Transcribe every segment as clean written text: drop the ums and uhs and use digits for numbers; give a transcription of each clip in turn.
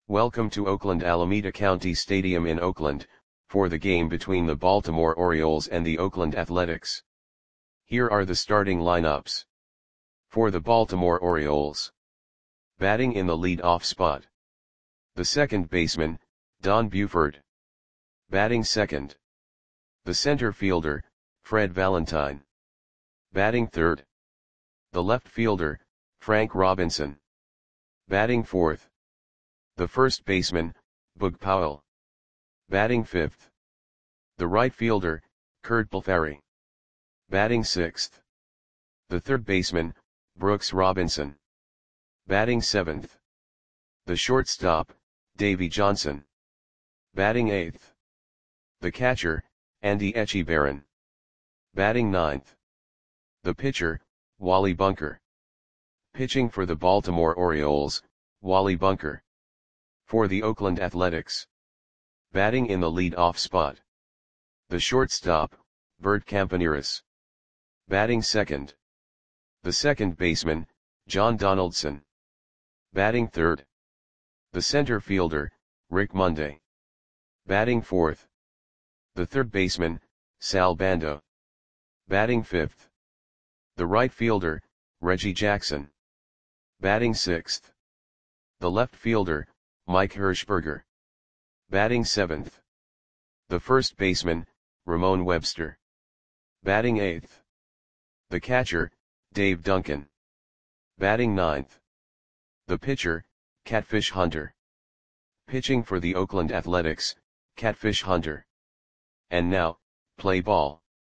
Welcome to Oakland Alameda County Stadium in Oakland, for the game between the Baltimore Orioles and the Oakland Athletics. Here are the starting lineups. For the Baltimore Orioles. Batting in the lead-off spot. The second baseman, Don Buford. Batting second. The center fielder, Fred Valentine. Batting third. The left fielder, Frank Robinson. Batting fourth. The first baseman, Boog Powell. Batting fifth. The right fielder, Curt Blefary. Batting sixth. The third baseman, Brooks Robinson. Batting seventh. The shortstop, Davey Johnson. Batting eighth. The catcher, Andy Etchebarren. Batting ninth. The pitcher, Wally Bunker. Pitching for the Baltimore Orioles, Wally Bunker. For the Oakland Athletics. Batting in the lead-off spot. The shortstop, Bert Campaneris. Batting second. The second baseman, John Donaldson. Batting third. The center fielder, Rick Monday. Batting fourth. The third baseman, Sal Bando. Batting fifth. The right fielder, Reggie Jackson. Batting sixth. The left fielder, Mike Hirschberger. Batting seventh. The first baseman, Ramon Webster. Batting eighth. The catcher, Dave Duncan. Batting ninth. The pitcher, Catfish Hunter. Pitching for the Oakland Athletics, Catfish Hunter. And now, play ball.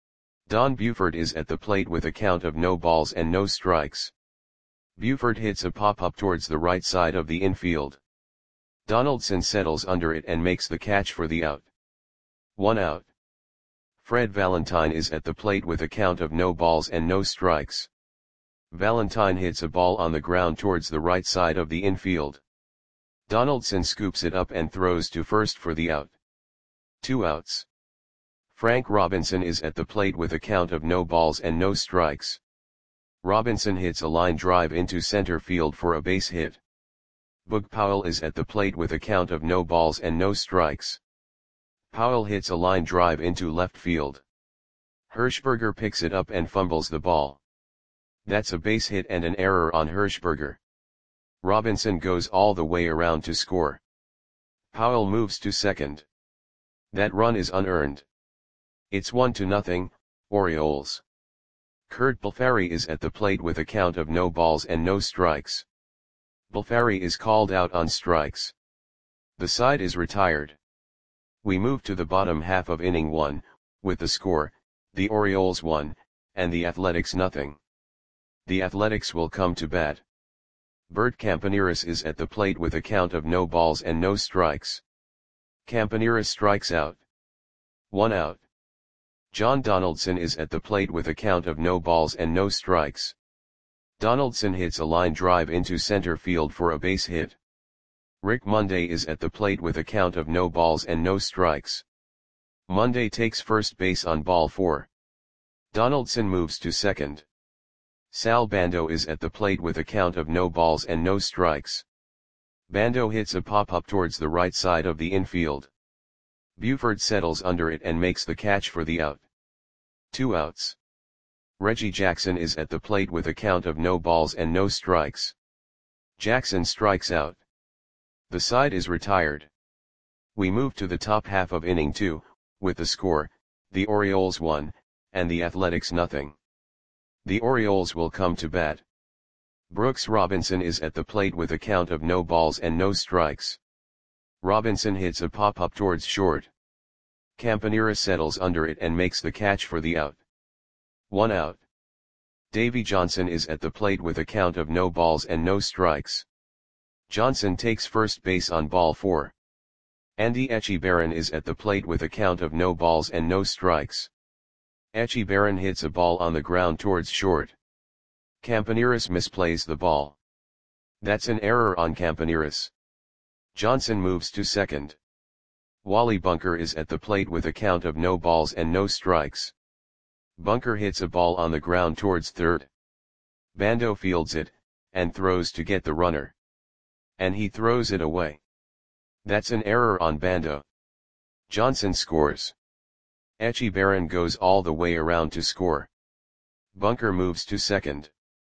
Don Buford is at the plate with a count of no balls and no strikes. Buford hits a pop-up towards the right side of the infield. Donaldson settles under it and makes the catch for the out. 1 out. Fred Valentine is at the plate with a count of no balls and no strikes. Valentine hits a ball on the ground towards the right side of the infield. Donaldson scoops it up and throws to first for the out. 2 outs. Frank Robinson is at the plate with a count of no balls and no strikes. Robinson hits a line drive into center field for a base hit. Boog Powell is at the plate with a count of no balls and no strikes. Powell hits a line drive into left field. Hirschberger picks it up and fumbles the ball. That's a base hit and an error on Hirschberger. Robinson goes all the way around to score. Powell moves to second. That run is unearned. It's 1-0, Orioles. Curt Blefary is at the plate with a count of no balls and no strikes. Blefary is called out on strikes. The side is retired. We move to the bottom half of inning 1, with the score, the Orioles 1, and the Athletics 0. The Athletics will come to bat. Bert Campaneris is at the plate with a count of no balls and no strikes. Campaneris strikes out. 1 out. John Donaldson is at the plate with a count of no balls and no strikes. Donaldson hits a line drive into center field for a base hit. Rick Monday is at the plate with a count of no balls and no strikes. Monday takes first base on ball 4. Donaldson moves to second. Sal Bando is at the plate with a count of no balls and no strikes. Bando hits a pop-up towards the right side of the infield. Buford settles under it and makes the catch for the out. 2 outs. Reggie Jackson is at the plate with a count of no balls and no strikes. Jackson strikes out. The side is retired. We move to the top half of inning 2, with the score, the Orioles 1, and the Athletics 0. The Orioles will come to bat. Brooks Robinson is at the plate with a count of no balls and no strikes. Robinson hits a pop-up towards short. Campaneris settles under it and makes the catch for the out. 1 out. Davey Johnson is at the plate with a count of no balls and no strikes. Johnson takes first base on ball 4. Andy Etchebarren is at the plate with a count of no balls and no strikes. Etchebarren hits a ball on the ground towards short. Campaneris misplays the ball. That's an error on Campaneris. Johnson moves to second. Wally Bunker is at the plate with a count of no balls and no strikes. Bunker hits a ball on the ground towards third. Bando fields it, and throws to get the runner. And he throws it away. That's an error on Bando. Johnson scores. Echebarren goes all the way around to score. Bunker moves to second.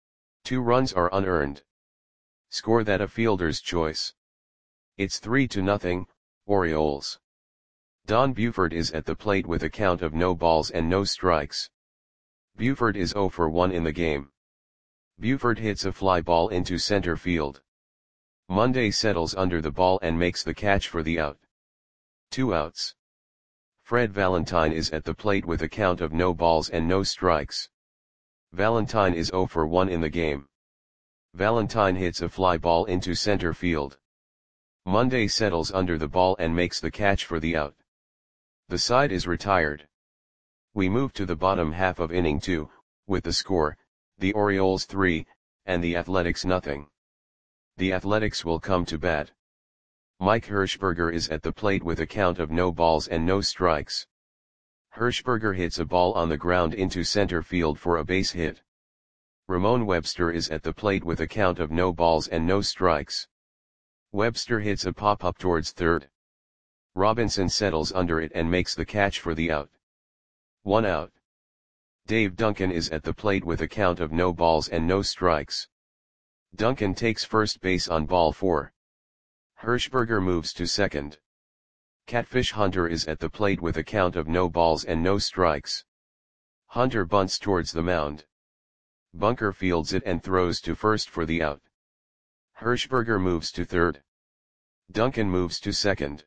2 runs are unearned. Score that a fielder's choice. It's 3-0, Orioles. Don Buford is at the plate with a count of no balls and no strikes. Buford is 0 for 1 in the game. Buford hits a fly ball into center field. Monday settles under the ball and makes the catch for the out. 2 outs. Fred Valentine is at the plate with a count of no balls and no strikes. Valentine is 0 for 1 in the game. Valentine hits a fly ball into center field. Monday settles under the ball and makes the catch for the out. The side is retired. We move to the bottom half of inning 2, with the score, the Orioles 3, and the Athletics nothing. The Athletics will come to bat. Mike Hershberger is at the plate with a count of no balls and no strikes. Hershberger hits a ball on the ground into center field for a base hit. Ramon Webster is at the plate with a count of no balls and no strikes. Webster hits a pop-up towards third. Robinson settles under it and makes the catch for the out. 1 out. Dave Duncan is at the plate with a count of no balls and no strikes. Duncan takes first base on ball 4. Hershberger moves to second. Catfish Hunter is at the plate with a count of no balls and no strikes. Hunter bunts towards the mound. Bunker fields it and throws to first for the out. Hershberger moves to third. Duncan moves to second.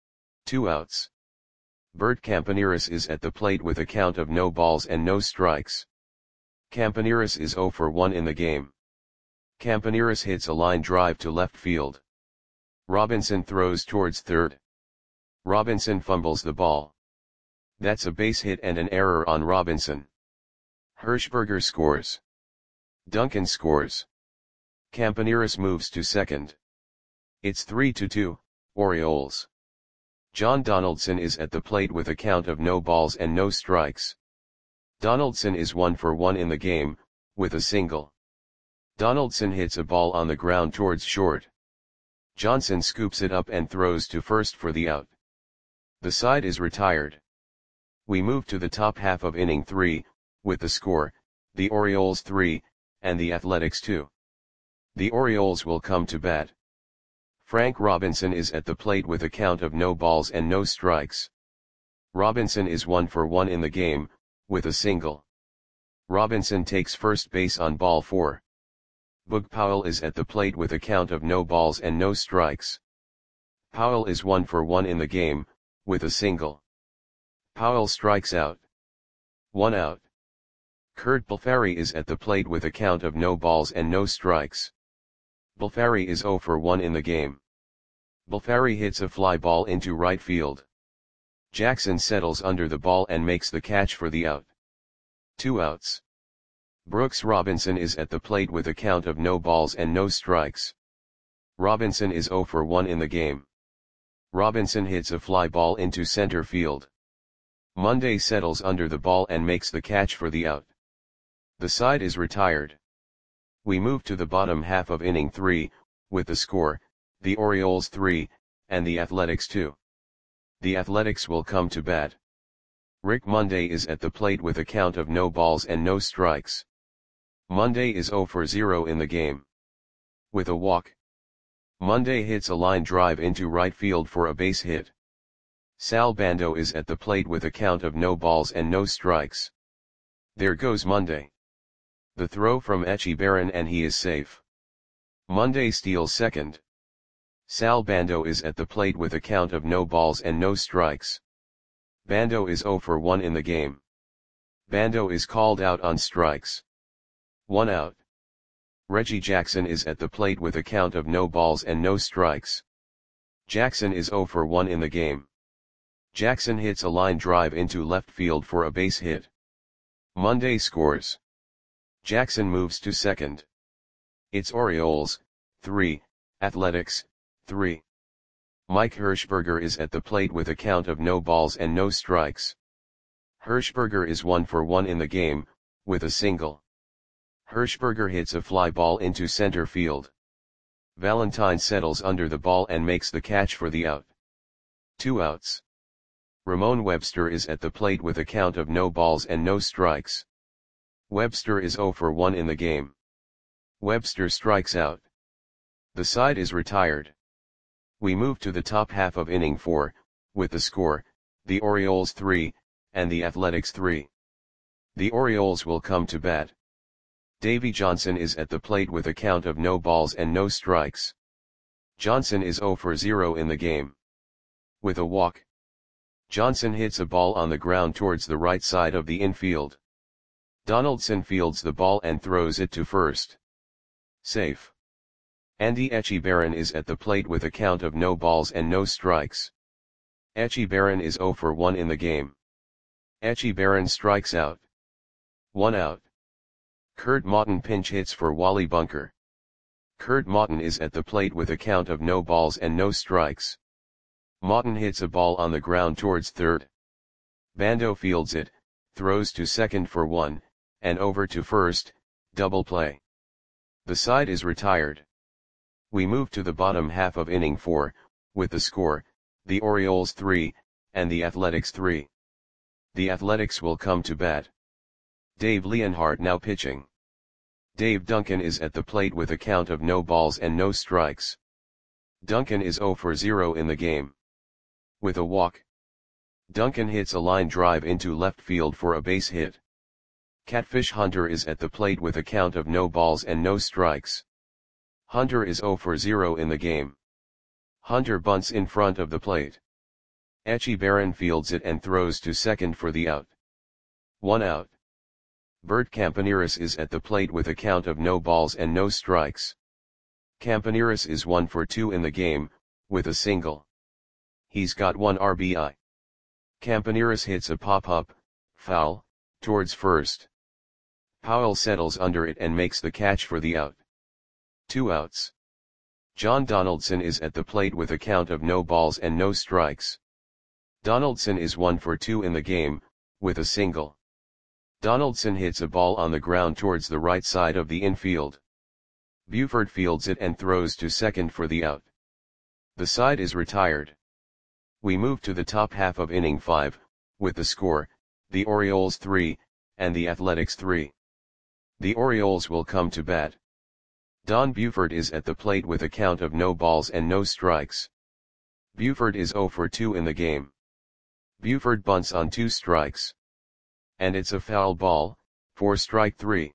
2 outs. Bert Campaneris is at the plate with a count of no balls and no strikes. Campaneris is 0 for 1 in the game. Campaneris hits a line drive to left field. Robinson throws towards third. Robinson fumbles the ball. That's a base hit and an error on Robinson. Hershberger scores. Duncan scores. Campaneris moves to second. It's 3-2, Orioles. John Donaldson is at the plate with a count of no balls and no strikes. Donaldson is 1 for 1 in the game, with a single. Donaldson hits a ball on the ground towards short. Johnson scoops it up and throws to first for the out. The side is retired. We move to the top half of inning 3, with the score, the Orioles 3, and the Athletics 2. The Orioles will come to bat. Frank Robinson is at the plate with a count of no balls and no strikes. Robinson is 1 for 1 in the game, with a single. Robinson takes first base on ball 4. Boog Powell is at the plate with a count of no balls and no strikes. Powell is 1 for 1 in the game, with a single. Powell strikes out. 1 out. Kurt Balfari is at the plate with a count of no balls and no strikes. Balfari is 0 for 1 in the game. Balfari hits a fly ball into right field. Jackson settles under the ball and makes the catch for the out. 2 outs. Brooks Robinson is at the plate with a count of no balls and no strikes. Robinson is 0 for 1 in the game. Robinson hits a fly ball into center field. Monday settles under the ball and makes the catch for the out. The side is retired. We move to the bottom half of inning 3, with the score, the Orioles 3, and the Athletics 2. The Athletics will come to bat. Rick Monday is at the plate with a count of no balls and no strikes. Monday is 0 for 0 in the game. With a walk. Monday hits a line drive into right field for a base hit. Sal Bando is at the plate with a count of no balls and no strikes. There goes Monday. The throw from Echebarren and he is safe. Monday steals second. Sal Bando is at the plate with a count of no balls and no strikes. Bando is 0 for 1 in the game. Bando is called out on strikes. 1 out. Reggie Jackson is at the plate with a count of no balls and no strikes. Jackson is 0 for 1 in the game. Jackson hits a line drive into left field for a base hit. Monday scores. Jackson moves to second. It's Orioles, 3, Athletics, 3. Mike Hershberger is at the plate with a count of no balls and no strikes. Hershberger is 1 for 1 in the game, with a single. Hershberger hits a fly ball into center field. Valentine settles under the ball and makes the catch for the out. 2 outs. Ramon Webster is at the plate with a count of no balls and no strikes. Webster is 0 for 1 in the game. Webster strikes out. The side is retired. We move to the top half of inning 4, with the score, the Orioles 3, and the Athletics 3. The Orioles will come to bat. Davey Johnson is at the plate with a count of no balls and no strikes. Johnson is 0 for 0 in the game. With a walk, Johnson hits a ball on the ground towards the right side of the infield. Donaldson fields the ball and throws it to first. Safe. Andy Etchebarren is at the plate with a count of no balls and no strikes. Etchebarren is 0 for 1 in the game. Etchebarren strikes out. 1 out. Kurt Maughton pinch hits for Wally Bunker. Kurt Maughton is at the plate with a count of no balls and no strikes. Maughton hits a ball on the ground towards third. Bando fields it, throws to second for 1, and over to first, double play. The side is retired. We move to the bottom half of inning 4, with the score, the Orioles 3, and the Athletics 3. The Athletics will come to bat. Dave Leonhardt now pitching. Dave Duncan is at the plate with a count of no balls and no strikes. Duncan is 0 for 0 in the game. With a walk, Duncan hits a line drive into left field for a base hit. Catfish Hunter is at the plate with a count of no balls and no strikes. Hunter is 0 for 0 in the game. Hunter bunts in front of the plate. Etchebarren fields it and throws to second for the out. 1 out. Bert Campaneris is at the plate with a count of no balls and no strikes. Campaneris is 1 for 2 in the game, with a single. He's got 1 RBI. Campaneris hits a pop-up, foul, towards first. Powell settles under it and makes the catch for the out. 2 outs. John Donaldson is at the plate with a count of no balls and no strikes. Donaldson is 1 for 2 in the game, with a single. Donaldson hits a ball on the ground towards the right side of the infield. Buford fields it and throws to second for the out. The side is retired. We move to the top half of inning 5, with the score, the Orioles 3, and the Athletics 3. The Orioles will come to bat. Don Buford is at the plate with a count of no balls and no strikes. Buford is 0 for 2 in the game. Buford bunts on 2 strikes. And it's a foul ball, for strike 3.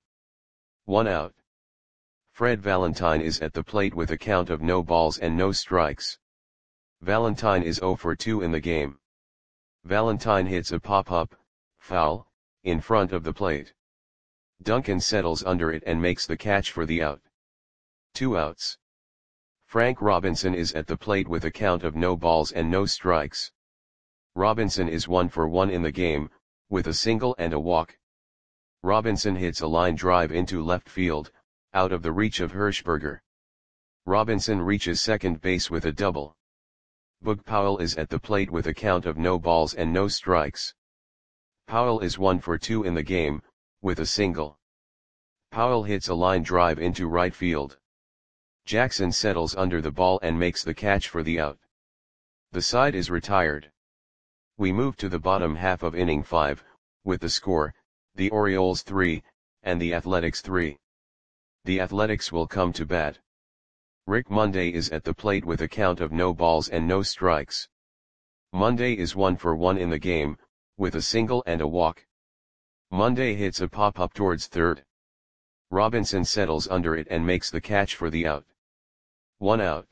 1 out. Fred Valentine is at the plate with a count of no balls and no strikes. Valentine is 0 for 2 in the game. Valentine hits a pop-up, foul, in front of the plate. Duncan settles under it and makes the catch for the out. 2 outs. Frank Robinson is at the plate with a count of no balls and no strikes. Robinson is 1 for 1 in the game, with a single and a walk. Robinson hits a line drive into left field, out of the reach of Hirschberger. Robinson reaches second base with a double. Boog Powell is at the plate with a count of no balls and no strikes. Powell is 1 for 2 in the game, with a single. Powell hits a line drive into right field. Jackson settles under the ball and makes the catch for the out. The side is retired. We move to the bottom half of inning 5, with the score, the Orioles 3, and the Athletics 3. The Athletics will come to bat. Rick Monday is at the plate with a count of no balls and no strikes. Monday is 1 for 1 in the game, with a single and a walk. Monday hits a pop-up towards third. Robinson settles under it and makes the catch for the out. 1 out.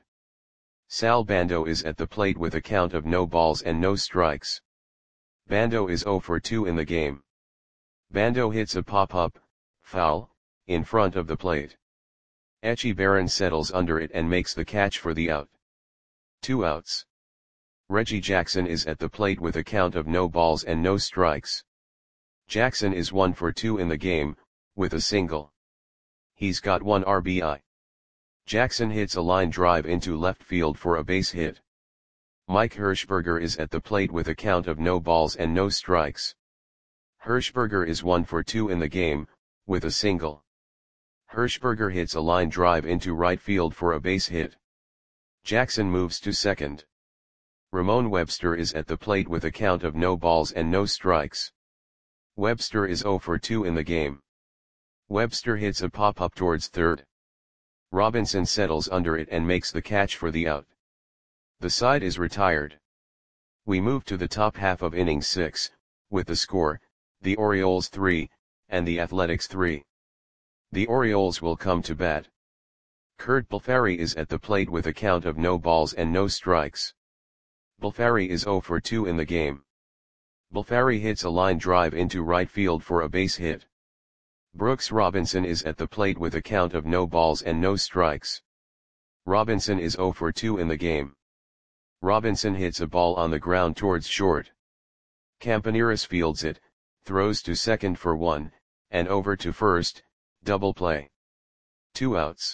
Sal Bando is at the plate with a count of no balls and no strikes. Bando is 0 for 2 in the game. Bando hits a pop-up, foul, in front of the plate. Etchebarren settles under it and makes the catch for the out. 2 outs. Reggie Jackson is at the plate with a count of no balls and no strikes. Jackson is 1 for 2 in the game, with a single. He's got 1 RBI. Jackson hits a line drive into left field for a base hit. Mike Hirschberger is at the plate with a count of no balls and no strikes. Hirschberger is 1 for 2 in the game, with a single. Hirschberger hits a line drive into right field for a base hit. Jackson moves to second. Ramon Webster is at the plate with a count of no balls and no strikes. Webster is 0 for 2 in the game. Webster hits a pop-up towards third. Robinson settles under it and makes the catch for the out. The side is retired. We move to the top half of inning 6, with the score, the Orioles 3, and the Athletics 3. The Orioles will come to bat. Curt Balfari is at the plate with a count of no balls and no strikes. Balfari is 0 for 2 in the game. Balfari hits a line drive into right field for a base hit. Brooks Robinson is at the plate with a count of no balls and no strikes. Robinson is 0 for 2 in the game. Robinson hits a ball on the ground towards short. Campaneris fields it, throws to second for 1, and over to first, double play. 2 outs.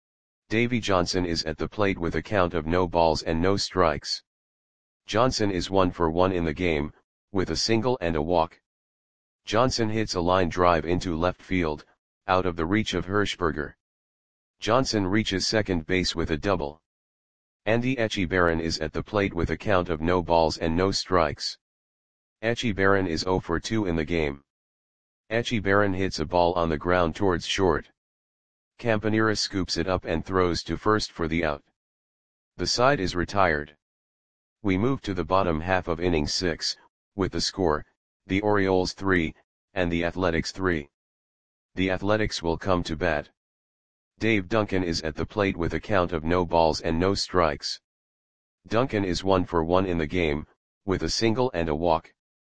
Davy Johnson is at the plate with a count of no balls and no strikes. Johnson is 1 for 1 in the game, with a single and a walk. Johnson hits a line drive into left field, out of the reach of Hirschberger. Johnson reaches second base with a double. Andy Etchebarren is at the plate with a count of no balls and no strikes. Etchebarren is 0 for 2 in the game. Etchebarren hits a ball on the ground towards short. Campaneris scoops it up and throws to first for the out. The side is retired. We move to the bottom half of inning 6, with the score, the Orioles 3, and the Athletics 3. The Athletics will come to bat. Dave Duncan is at the plate with a count of no balls and no strikes. Duncan is 1 for 1 in the game, with a single and a walk.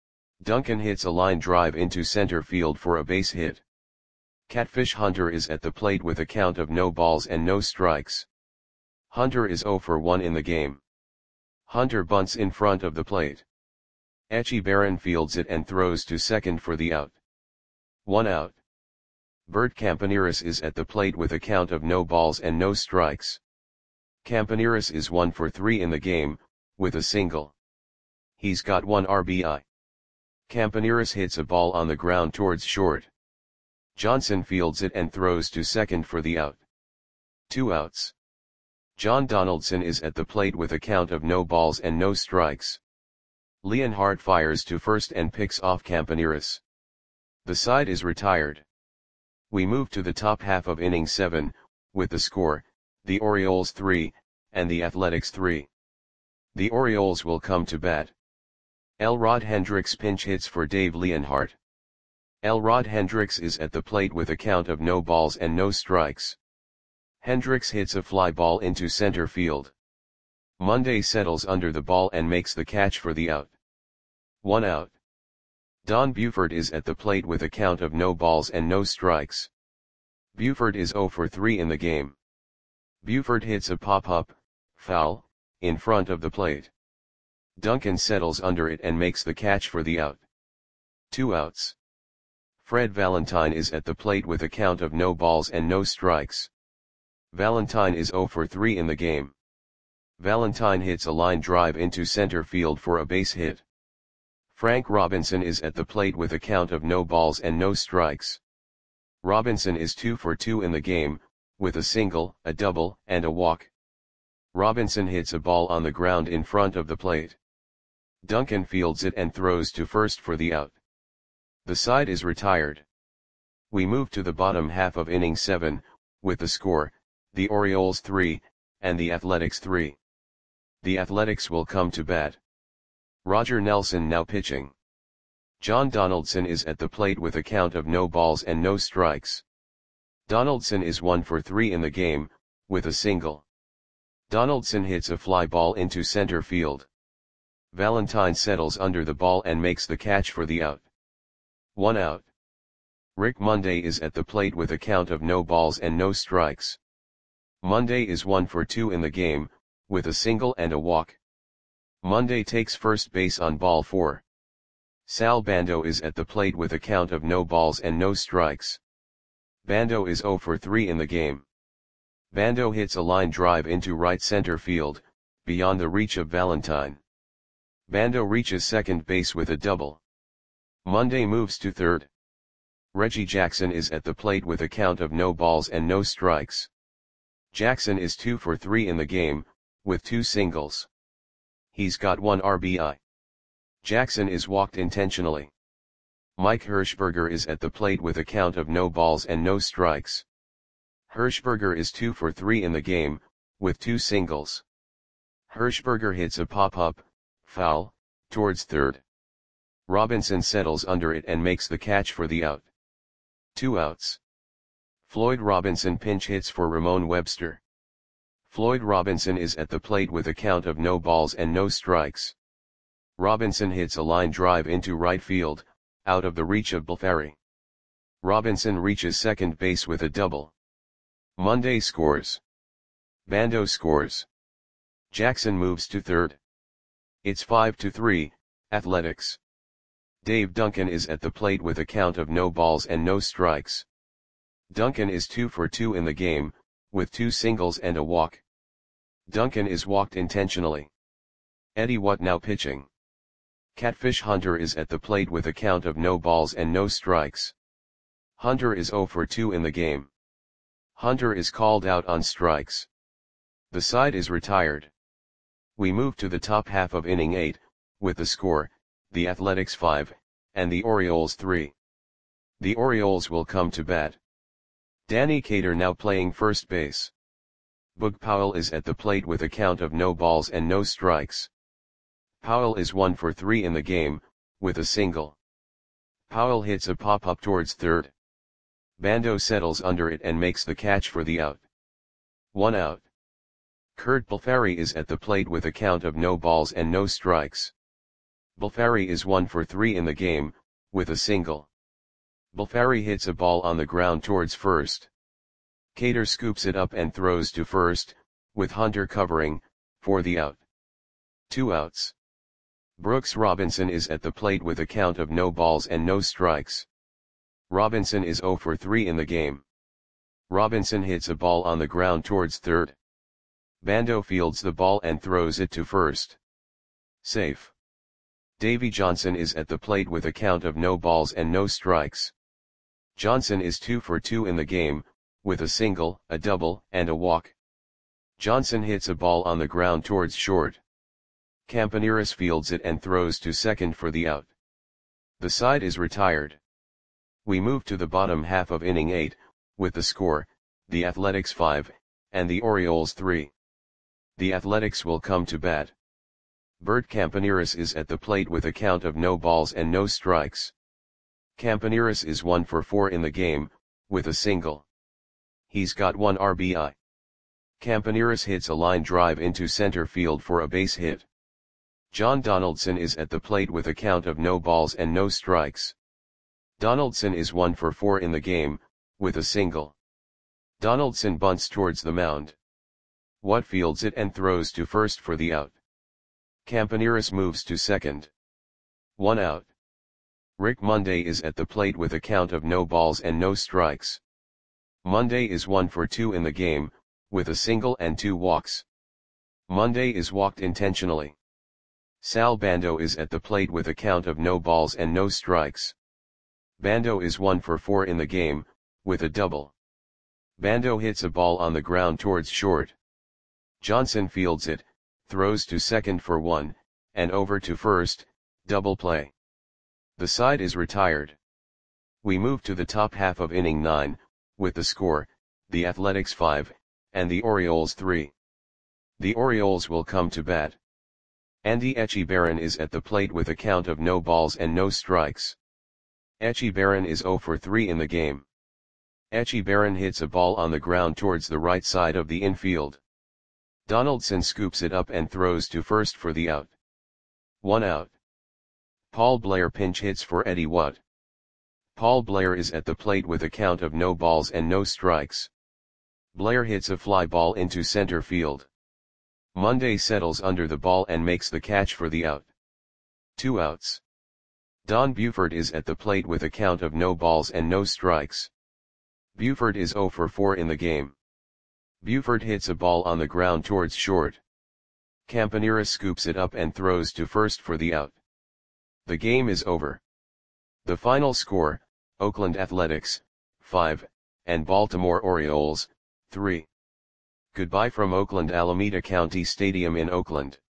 Duncan hits a line drive into center field for a base hit. Catfish Hunter is at the plate with a count of no balls and no strikes. Hunter is 0 for 1 in the game. Hunter bunts in front of the plate. Etchebarren fields it and throws to second for the out. 1 out. Bert Campaneris is at the plate with a count of no balls and no strikes. Campaneris is 1 for 3 in the game, with a single. He's got 1 RBI. Campaneris hits a ball on the ground towards short. Johnson fields it and throws to second for the out. 2 outs. John Donaldson is at the plate with a count of no balls and no strikes. Leonhardt fires to first and picks off Campaneris. The side is retired. We move to the top half of inning 7, with the score, the Orioles 3, and the Athletics 3. The Orioles will come to bat. Elrod Hendricks pinch hits for Dave Leonhardt. Elrod Hendricks is at the plate with a count of no balls and no strikes. Hendricks hits a fly ball into center field. Monday settles under the ball and makes the catch for the out. 1 out. Don Buford is at the plate with a count of no balls and no strikes. Buford is 0 for 3 in the game. Buford hits a pop-up, foul, in front of the plate. Duncan settles under it and makes the catch for the out. 2 outs. Fred Valentine is at the plate with a count of no balls and no strikes. Valentine is 0 for 3 in the game. Valentine hits a line drive into center field for a base hit. Frank Robinson is at the plate with a count of no balls and no strikes. Robinson is 2 for 2 in the game, with a single, a double, and a walk. Robinson hits a ball on the ground in front of the plate. Duncan fields it and throws to first for the out. The side is retired. We move to the bottom half of inning 7, with the score, the Orioles 3, and the Athletics 3. The Athletics will come to bat. Roger Nelson now pitching. John Donaldson is at the plate with a count of no balls and no strikes. Donaldson is 1 for 3 in the game, with a single. Donaldson hits a fly ball into center field. Valentine settles under the ball and makes the catch for the out. 1 out. Rick Monday is at the plate with a count of no balls and no strikes. Monday is 1 for 2 in the game, with a single and a walk. Monday takes first base on ball 4. Sal Bando is at the plate with a count of no balls and no strikes. Bando is 0 for 3 in the game. Bando hits a line drive into right center field, beyond the reach of Valentine. Bando reaches second base with a double. Monday moves to third. Reggie Jackson is at the plate with a count of no balls and no strikes. Jackson is 2 for 3 in the game, with 2 singles. He's got 1 RBI. Jackson is walked intentionally. Mike Hirschberger is at the plate with a count of no balls and no strikes. Hirschberger is 2 for 3 in the game, with 2 singles. Hirschberger hits a pop-up, foul, towards third. Robinson settles under it and makes the catch for the out. 2 outs. Floyd Robinson pinch hits for Ramon Webster. Floyd Robinson is at the plate with a count of no balls and no strikes. Robinson hits a line drive into right field, out of the reach of Balfari. Robinson reaches second base with a double. Monday scores. Bando scores. Jackson moves to third. It's 5-3, Athletics. Dave Duncan is at the plate with a count of no balls and no strikes. Duncan is 2 for 2 in the game, with 2 singles and a walk. Duncan is walked intentionally. Eddie Watt now pitching. Catfish Hunter is at the plate with a count of no balls and no strikes. Hunter is 0 for 2 in the game. Hunter is called out on strikes. The side is retired. We move to the top half of inning 8, with the score, the Athletics 5, and the Orioles 3. The Orioles will come to bat. Danny Cater now playing first base. Boog Powell is at the plate with a count of no balls and no strikes. Powell is 1 for 3 in the game, with a single. Powell hits a pop-up towards third. Bando settles under it and makes the catch for the out. 1 out. Kurt Balfari is at the plate with a count of no balls and no strikes. Balfari is 1 for 3 in the game, with a single. Balfari hits a ball on the ground towards first. Cater scoops it up and throws to first, with Hunter covering, for the out. 2 outs. Brooks Robinson is at the plate with a count of no balls and no strikes. Robinson is 0 for 3 in the game. Robinson hits a ball on the ground towards third. Bando fields the ball and throws it to first. Safe. Davy Johnson is at the plate with a count of no balls and no strikes. Johnson is 2 for 2 in the game, with a single, a double, and a walk. Johnson hits a ball on the ground towards short. Campaneris fields it and throws to second for the out. The side is retired. We move to the bottom half of inning 8, with the score, the Athletics 5, and the Orioles 3. The Athletics will come to bat. Bert Campaneris is at the plate with a count of no balls and no strikes. Campaneris is 1 for 4 in the game, with a single. He's got 1 RBI. Campaneris hits a line drive into center field for a base hit. John Donaldson is at the plate with a count of no balls and no strikes. Donaldson is 1 for 4 in the game, with a single. Donaldson bunts towards the mound. Watt fields it and throws to first for the out. Campaneris moves to second. 1 out. Rick Monday is at the plate with a count of no balls and no strikes. Monday is 1 for 2 in the game, with a single and 2 walks. Monday is walked intentionally. Sal Bando is at the plate with a count of no balls and no strikes. Bando is 1 for 4 in the game, with a double. Bando hits a ball on the ground towards short. Johnson fields it, throws to second for 1, and over to first, double play. The side is retired. We move to the top half of inning 9, with the score, the Athletics 5, and the Orioles 3. The Orioles will come to bat. Andy Etchebarren is at the plate with a count of no balls and no strikes. Etchebarren is 0 for 3 in the game. Etchebarren hits a ball on the ground towards the right side of the infield. Donaldson scoops it up and throws to first for the out. 1 out. Paul Blair pinch hits for Eddie Watt. Paul Blair is at the plate with a count of no balls and no strikes. Blair hits a fly ball into center field. Monday settles under the ball and makes the catch for the out. 2 outs. Don Buford is at the plate with a count of no balls and no strikes. Buford is 0 for 4 in the game. Buford hits a ball on the ground towards short. Campaneris scoops it up and throws to first for the out. The game is over. The final score, Oakland Athletics, 5, and Baltimore Orioles, 3. Goodbye from Oakland Alameda County Stadium in Oakland.